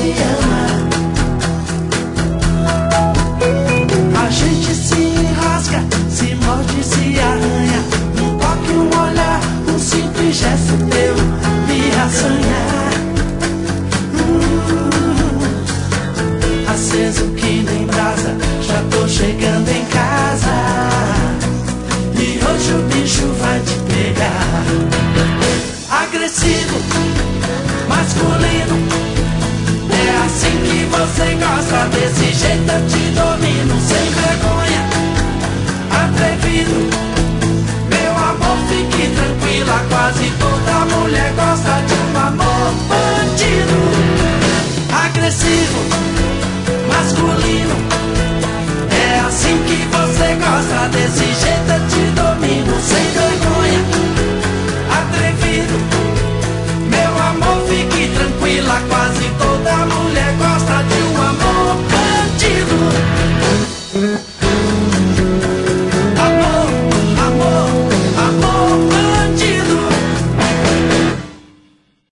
se ama. A gente se enrasca, se morde, se arranha. Um toque, um olhar, um simples gesto teu me assanha. Aceso que nem brasa, já tô chegando em casa. E hoje o bicho vai te pegar. Agressivo, masculino, é assim que você gosta. Desse jeito eu te domino. Sem vergonha, atrevido, meu amor, fique tranquila. Quase toda mulher gosta de um amor bandido. Agressivo,